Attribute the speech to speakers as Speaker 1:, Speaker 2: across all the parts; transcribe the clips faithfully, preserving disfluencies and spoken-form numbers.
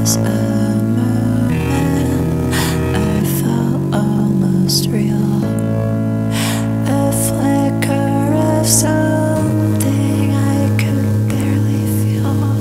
Speaker 1: was a moment I felt almost real, a flicker of something I could barely feel.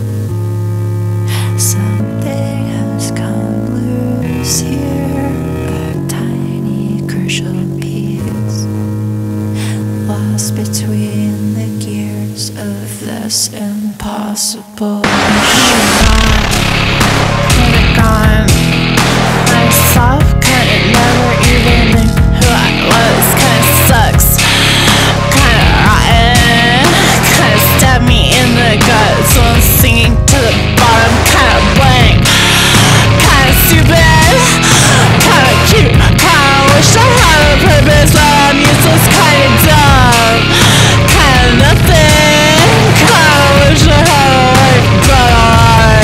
Speaker 1: Something has come loose here, a tiny crucial piece, lost between the gears of this impossible machine.
Speaker 2: Put it gone. Myself couldn't never even think who I was. Kinda sucks, kinda rotten, kinda stabbed me in the gut. So I'm sinking to the bottom, kinda blank, kinda stupid, kinda cute, kinda wish I had a purpose, but I'm useless, kinda dumb, kinda nothing, kinda wish I had a life, but I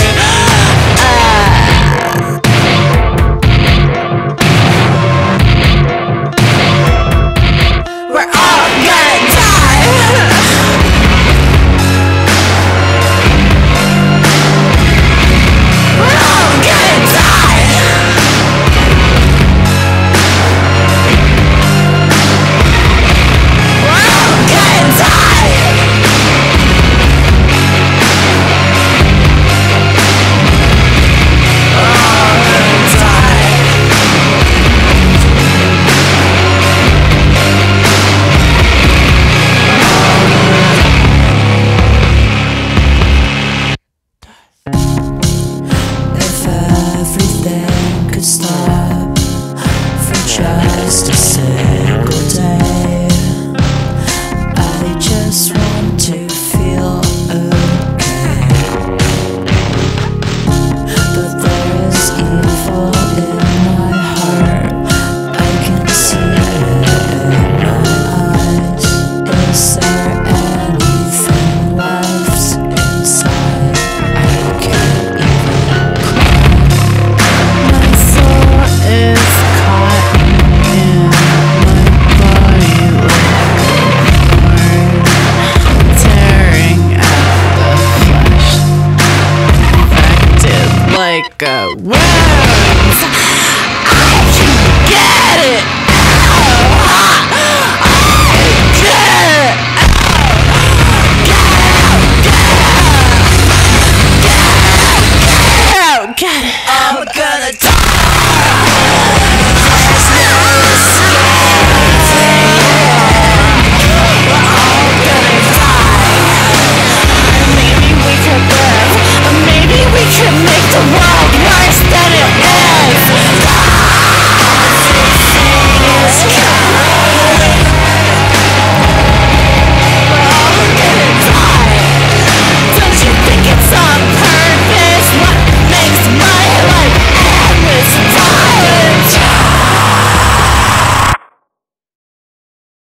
Speaker 2: we're all gonna die. We're all gonna die. We're all gonna die. We're all gonna die.
Speaker 1: If everything could stop for just a single day, I just want to feel okay. But there is evil in my heart, I can see it in my eyes. Is there anything left inside? I can't even cry.
Speaker 2: My soul is caught in my body like a thorn, tearing at the flesh, infected like a worm.